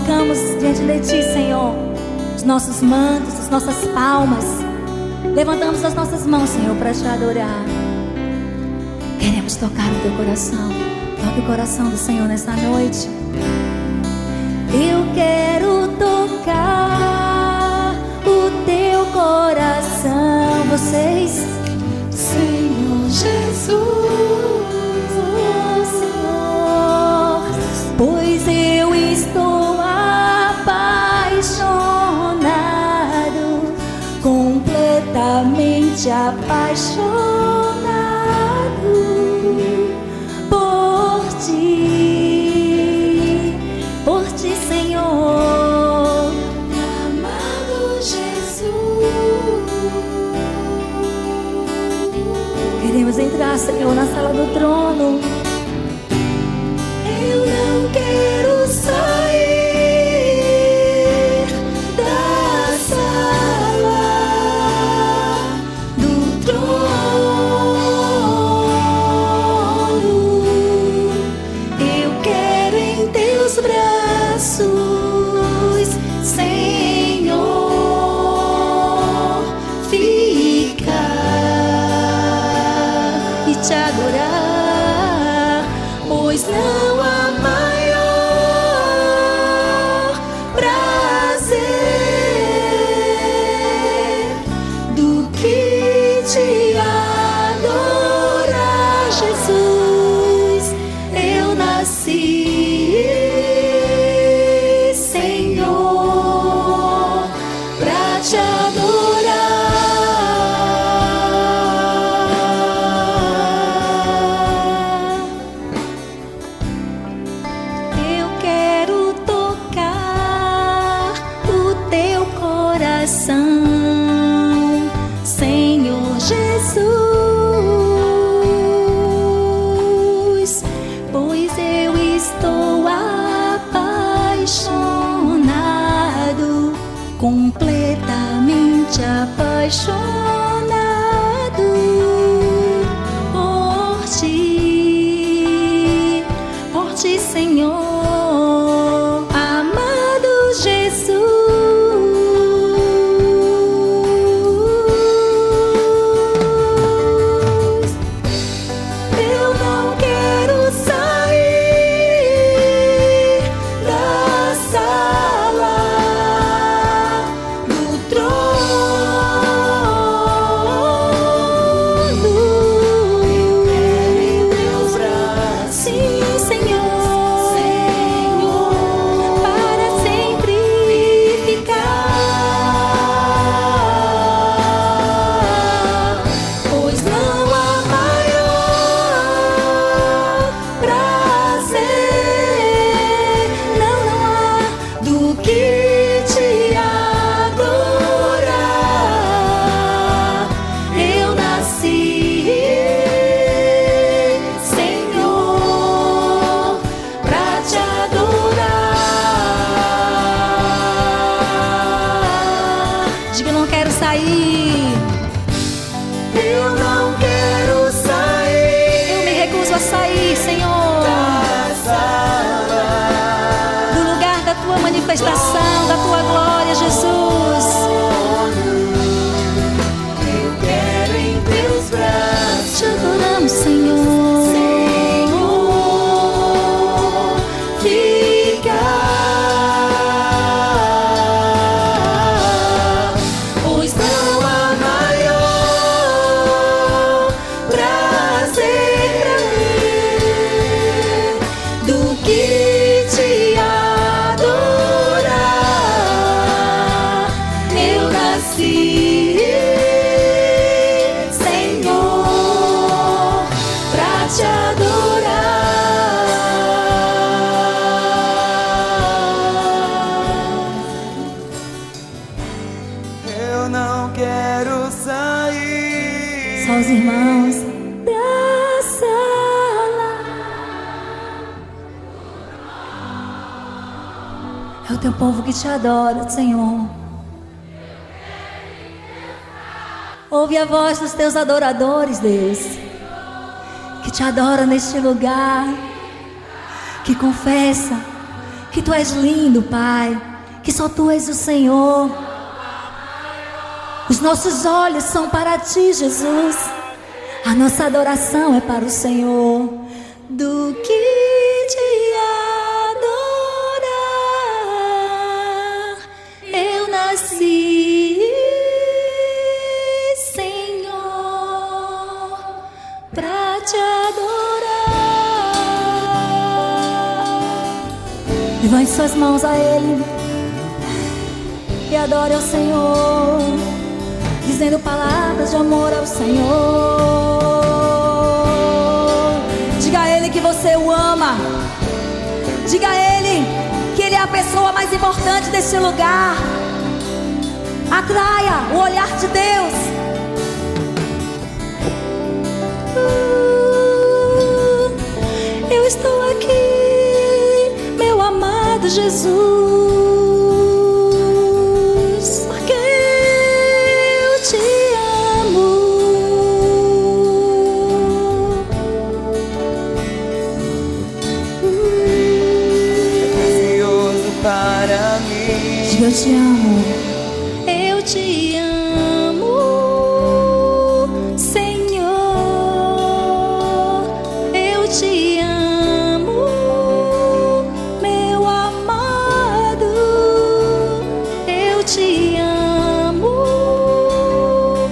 colocamos diante de Ti, Senhor, os nossos mantos, as nossas palmas. Levantamos as nossas mãos, Senhor, para Te adorar. Queremos tocar o Teu coração. Toque o coração do Senhor nessa noite. Eu quero tocar o Teu coração. Vocês, Senhor Jesus, oh Senhor, pois eu estou apaixonado, completamente apaixonado por Ti, Senhor, amado Jesus. queremos entrar, Senhor, na sala do trono. Eu não quero sair da sala do trono. Eu quero em Teus braços, Senhor, ficar E Te adorar, pois não há maior prazer do que Te adorar, Jesus. Eu nasci, Senhor, pra Te adorar. eu quero tocar o Teu coração, Senhor Jesus, pois eu estou apaixonado, completamente apaixonado por Ti, Senhor, amado Jesus. Eu não quero sair da sala do trono. Eu quero em Teus braços, Sim, Senhor, Senhor, para sempre ficar, pois não há maior prazer, não há do que Te adorar. Eu nasci, Senhor, pra Te adorar. Diga, eu não quero sair, Eu não quero sair eu me recuso a sair, Senhor, da sala do lugar da Tua manifestação, da Tua glória, Jesus. Eu quero em Teus braços, Te adoramos, Senhor. Senhor, ficar, pois não há maior prazer pra mim do que Te adorar. Eu nasci, Senhor, pra Te adorar. Eu não quero sair Só os irmãos da sala. É o Teu povo que Te adora, Senhor. Ouve a voz dos Teus adoradores, Deus, que Te adora neste lugar, que confessa que Tu és lindo, Pai, que só Tu és o Senhor. Os nossos olhos são para Ti, Jesus. A nossa adoração é para o Senhor. Do que Te adorar, eu nasci, Senhor, para Te adorar. Levante suas mãos a Ele e adore ao Senhor, dizendo palavras de amor ao Senhor. Diga a Ele que você o ama. Diga a Ele que Ele é a pessoa mais importante deste lugar. Atraia o olhar de Deus. Eu estou aqui, meu amado Jesus. Eu te amo, eu te amo, Senhor, eu te amo, meu amado, eu te amo,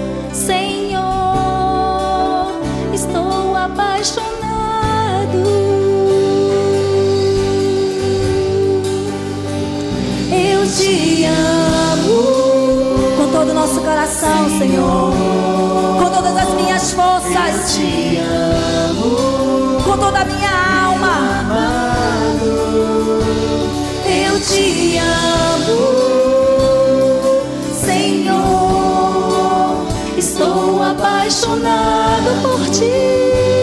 Senhor, estou apaixonado. Eu te amo com todo o nosso coração, Senhor, com todas as minhas forças. Eu te amo com toda a minha alma. Eu te amo, Senhor, estou apaixonado por Ti.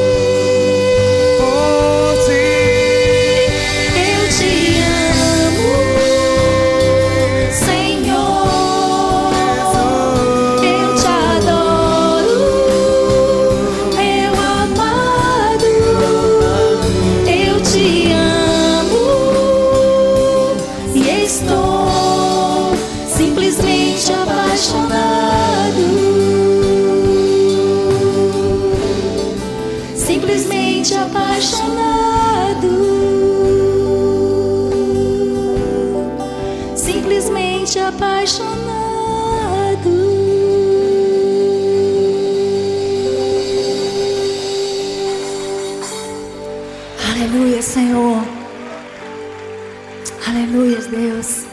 Simplesmente apaixonado, simplesmente apaixonado, simplesmente apaixonado. Aleluia, Senhor. Aleluia, Deus.